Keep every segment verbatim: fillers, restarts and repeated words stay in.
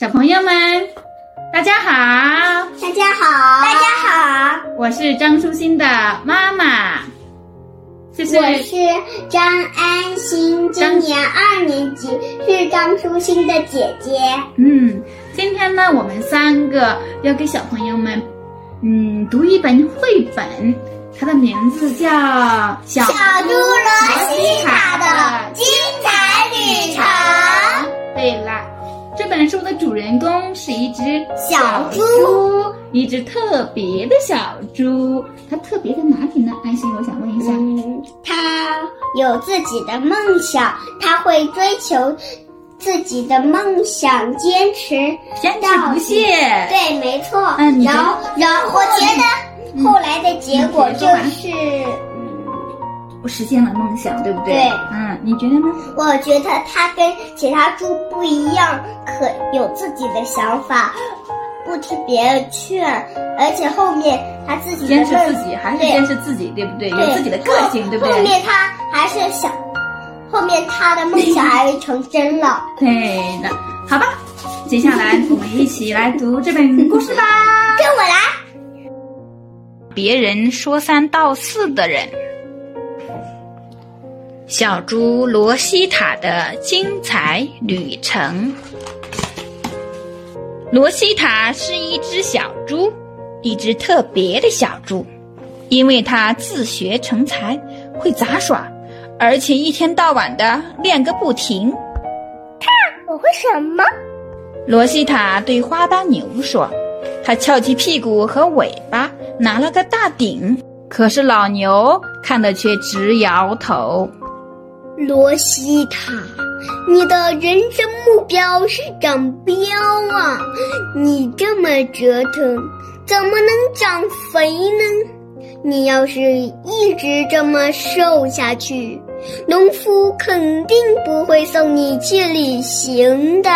小朋友们，大家好！ 大家好！大家好！ 我是张舒心的妈妈。这是我是张安心，今年二年级，是张舒心的姐姐。 嗯，今天呢，我们三个要给小朋友们，嗯，读一本绘本，它的名字叫《小猪罗西塔的精彩旅程》。 对了，这本书的主人公是一只小猪， 一只特别的小猪。它特别在哪里呢？安心，我想问一下。 嗯，它有自己的梦想，它会追求自己的梦想，坚持坚持不懈。 对，没错。 嗯，你然后，然后我觉得后来的结果就是。 我实现了梦想，对不对？ 对， 嗯，你觉得呢？ 我觉得他跟其他猪不一样，可有自己的想法，不听别人劝，而且后面他自己的坚持自己，还是坚持自己，对不对？ 对， 有自己的个性，对不对？ 后面他还是想，后面他的梦想还是成真了。 对的，好吧，接下来我们一起来读这本故事吧。 跟我来。 别人说三道四的人。小猪罗西塔的精彩旅程。罗西塔是一只小猪，一只特别的小猪，因为它自学成才，会杂耍，而且一天到晚的练个不停。 看我会什么？ 罗西塔对花斑牛说，他翘起屁股和尾巴，拿了个大顶，可是老牛看得却直摇头。 罗西塔，你的人生目标是长膘啊！你这么折腾，怎么能长肥呢？你要是一直这么瘦下去，农夫肯定不会送你去旅行的。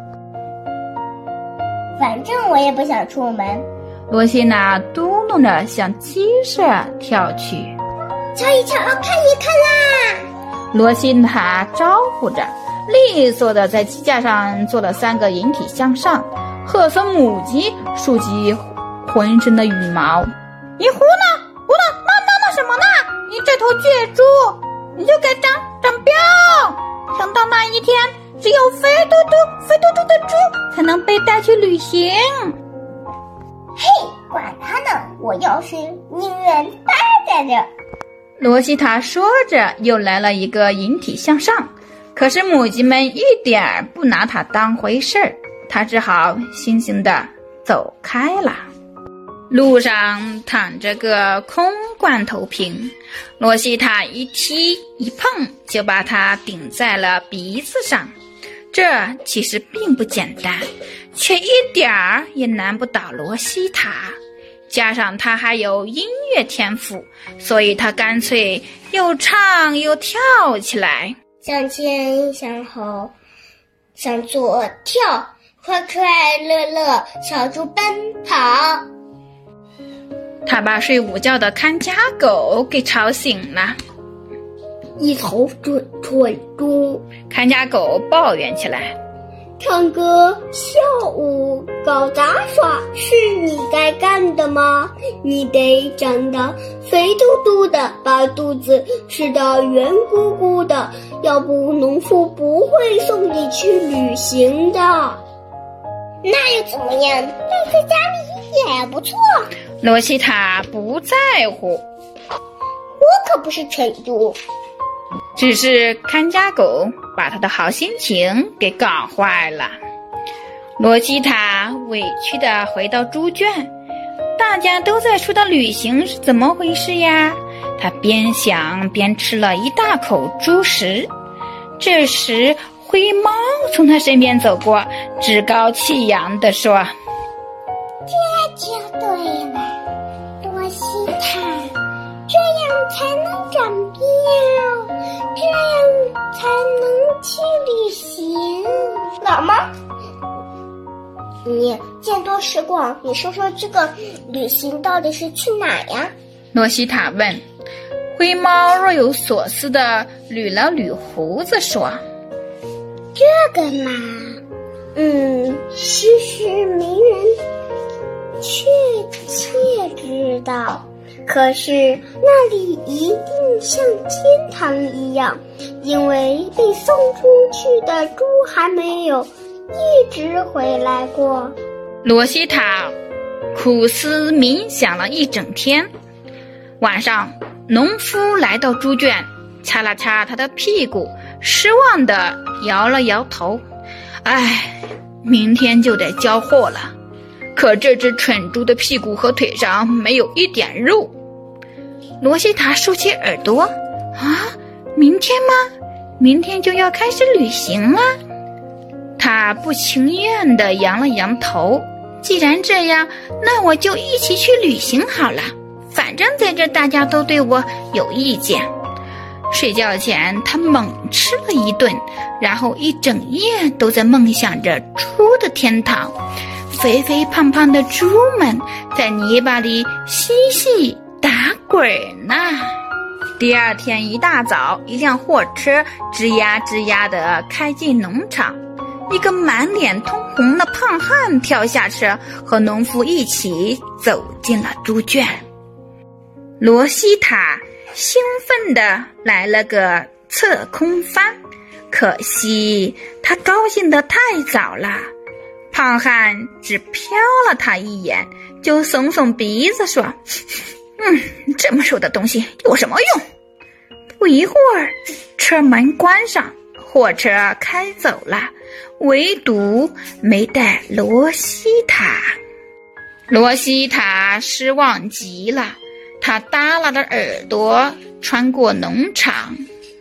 反正我也不想出门。 罗西娜嘟哝着向鸡舍跳去。 瞧一瞧，看一看啦！ 罗西塔招呼着，利索地在鸡架上做了三个引体向上。褐色母鸡竖起浑身的羽毛。你胡闹胡闹闹闹闹什么呢？你这头倔猪，你就该长长膘。等到那一天，只有肥嘟嘟肥嘟嘟的猪才能被带去旅行。 嘿，管他呢，我要是宁愿待在这儿。 罗西塔说着，又来了一个引体向上，可是母鸡们一点儿不拿它当回事儿，它只好悻悻地走开了。路上躺着个空罐头瓶，罗西塔一踢一碰就把它顶在了鼻子上。这其实并不简单，却一点儿也难不倒罗西塔。加上他还有音乐天赋，所以他干脆又唱又跳起来， 向前向后，向左跳，快快乐乐，小猪奔跑。 他把睡午觉的看家狗给吵醒了。 一头蠢蠢猪， 看家狗抱怨起来， 唱歌跳舞搞杂耍是你该干的吗？你得长得肥嘟嘟的，把肚子吃得圆鼓鼓的，要不农夫不会送你去旅行的。那又怎么样？待在家里也不错。 罗西塔不在乎， 我可不是蠢猪。 只是看家狗把他的好心情给搞坏了。罗西塔委屈地回到猪圈，大家都在说的旅行是怎么回事呀？他边想边吃了一大口猪食。这时灰猫从他身边走过，趾高气扬地说， 这就对了，罗西塔，这样才能长膘，这样才能去旅行。老妈，你见多识广，你说说这个旅行到底是去哪呀？ 罗西塔问。灰猫若有所思地捋了捋胡子说， 这个嘛， 嗯，其实没人确切知道，可是那里一定像天堂一样，因为被送出去的猪还没有一直回来过。 罗西塔苦思冥想了一整天，晚上农夫来到猪圈，掐了掐他的屁股，失望地摇了摇头。唉，明天就得交货了，可这只蠢猪的屁股和腿上没有一点肉。罗西塔竖起耳朵，啊，明天吗？明天就要开始旅行了。他不情愿地扬了扬头，既然这样，那我就一起去旅行好了，反正在这大家都对我有意见。睡觉前他猛吃了一顿，然后一整夜都在梦想着猪的天堂，肥肥胖胖的猪们在泥巴里嬉戏打滚呢。第二天一大早，一辆货车吱呀吱呀地开进农场，一个满脸通红的胖汉跳下车，和农夫一起走进了猪圈。罗西塔兴奋地来了个侧空翻，可惜他高兴得太早了。胖汉只瞟了他一眼，就耸耸鼻子说：嗯，这么瘦的东西有什么用？不一会儿，车门关上，货车开走了，唯独没带罗西塔。罗西塔失望极了，他耷拉着耳朵穿过农场。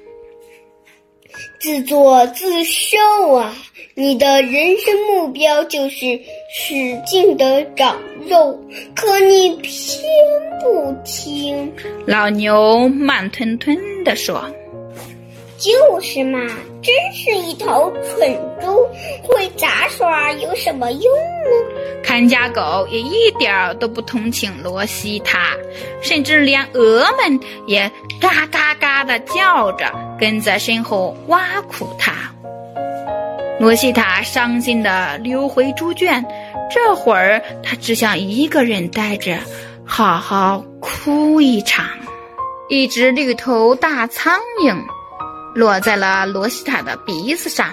自作自受啊！你的人生目标就是使劲地长肉，可你偏不听。 老牛慢吞吞地说： 就是嘛，真是一头蠢猪，会杂耍有什么用呢？ 看家狗也一点都不同情罗西塔，甚至连鹅们也嘎嘎嘎地叫着，跟在身后挖苦他。罗西塔伤心地溜回猪圈，这会儿他只想一个人待着，好好哭一场。一只绿头大苍蝇落在了罗西塔的鼻子上。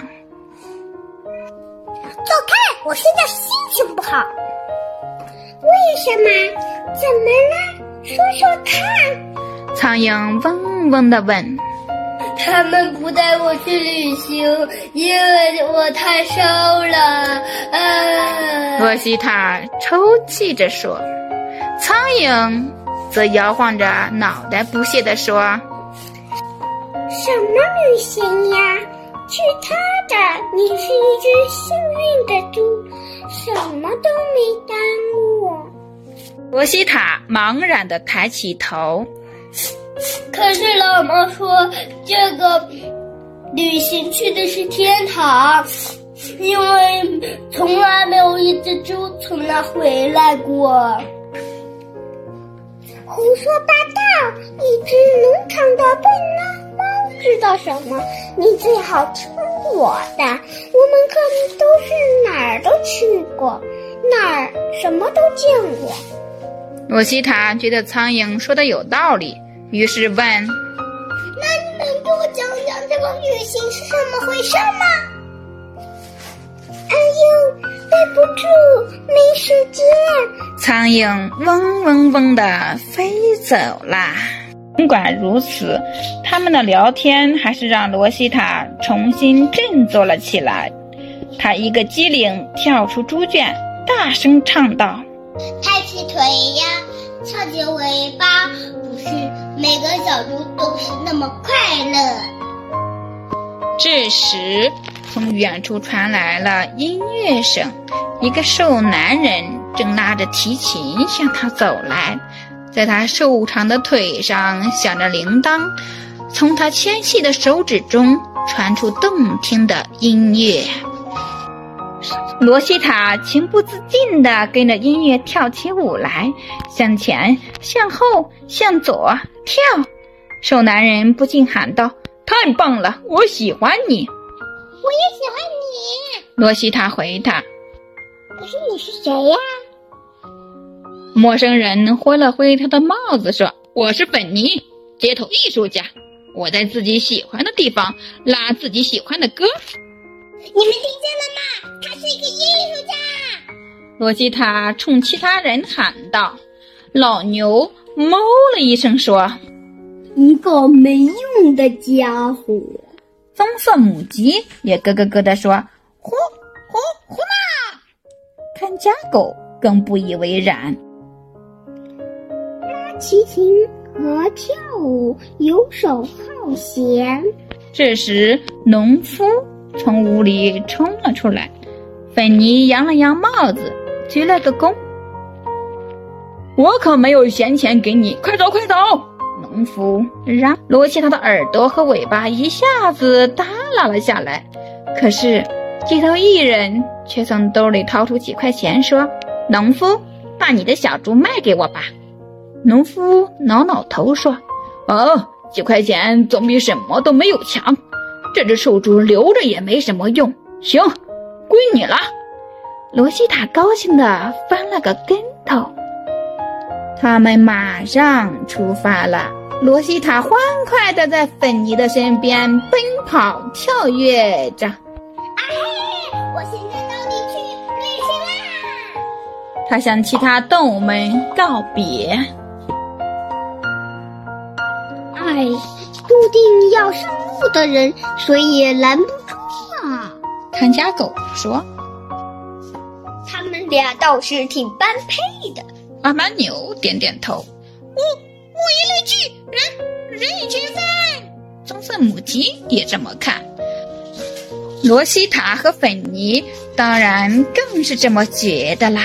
走开，我现在心情不好。为什么？怎么了？说说看。 苍蝇嗡嗡地问。 他们不带我去旅行，因为我太瘦了。啊！ 罗西塔抽泣着说。苍蝇则摇晃着脑袋不屑地说： 什么旅行呀？去他的！你是一只幸运的猪，什么都没耽误。 罗西塔茫然地抬起头。 可是老妈说，这个旅行去的是天堂，因为从来没有一只猪从那回来过。胡说八道！一只农场的笨猫猫知道什么？你最好听我的，我们可都是哪儿都去过，哪儿什么都见过。 罗西塔觉得苍蝇说的有道理，于是问：那你能给我讲讲这个旅行是什么回事吗？哎呦，对不住，没时间。 苍蝇嗡嗡嗡地飞走了。尽管如此，他们的聊天还是让罗西塔重新振作了起来。他一个机灵跳出猪圈，大声唱道： 抬起腿呀，翘起尾巴，不是每个小猪都是那么快乐。 这时从远处传来了音乐声，一个瘦男人正拉着提琴向他走来，在他瘦长的腿上响着铃铛，从他纤细的手指中传出动听的音乐。罗西塔情不自禁地跟着音乐跳起舞来，向前向后向左跳。瘦男人不禁喊道：太棒了，我喜欢你。 我也喜欢你。 罗西塔回他。 可是你是谁呀？ 陌生人挥了挥他的帽子说，我是粉泥，街头艺术家，我在自己喜欢的地方拉自己喜欢的歌。 你们听见了吗？他是一个艺术家。 罗西塔冲其他人喊道。老牛哞了一声说， 一个没用的家伙。 棕色母鸡也咯咯咯地说，呼呼呼啦。看家狗更不以为然， 拉齐琴和跳舞游手好闲。 这时农夫从屋里冲了出来，粉泥扬了扬帽子，鞠了个躬。我可没有闲钱给你，快走快走！农夫让罗西塔的耳朵和尾巴一下子耷拉了下来，可是街头艺人却从兜里掏出几块钱说，农夫，把你的小猪卖给我吧。农夫挠挠头说，哦，几块钱总比什么都没有强，这只臭猪留着也没什么用，行，归你了。罗西塔高兴地翻了个跟头。他们马上出发了，罗西塔欢快地在粉泥的身边奔跑跳跃着。 哎，我现在到底去旅行啦！ 他向其他动物们告别。 哎，注定要上路的人，谁也拦不住啊！ 看家狗说， 他们俩倒是挺般配的。 阿蛮牛点点头，物物以类聚，人人以群分。棕色母鸡也这么看。罗西塔和粉泥当然更是这么觉得啦。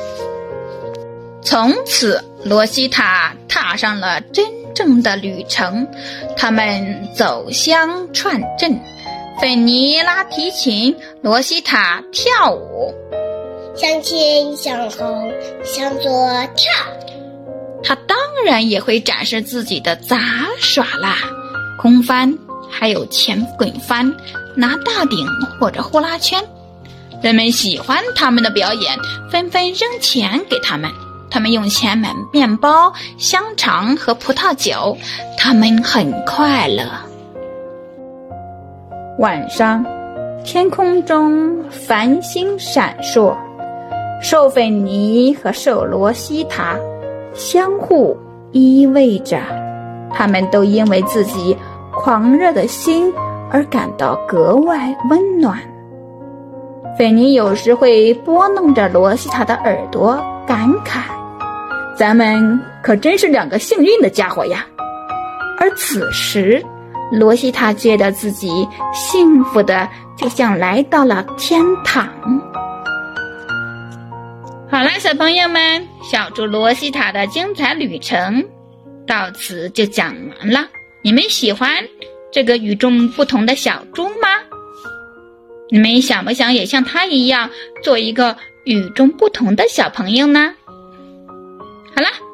从此罗西塔踏上了真正的旅程，他们走乡串镇，粉泥拉提琴，罗西塔跳舞， 向前向后向左跳。 他当然也会展示自己的杂耍啦，空翻还有前滚翻，拿大顶或者呼啦圈。人们喜欢他们的表演，纷纷扔钱给他们，他们用钱买面包、香肠和葡萄酒，他们很快乐。晚上天空中繁星闪烁，瘦粉泥和瘦罗西塔相互依偎着，他们都因为自己狂热的心而感到格外温暖。粉泥有时会拨弄着罗西塔的耳朵感慨，咱们可真是两个幸运的家伙呀。而此时罗西塔觉得自己幸福的就像来到了天堂。好了，小朋友们，小猪罗西塔的精彩旅程到此就讲完了。你们喜欢这个与众不同的小猪吗？你们想不想也像他一样做一个与众不同的小朋友呢？好了，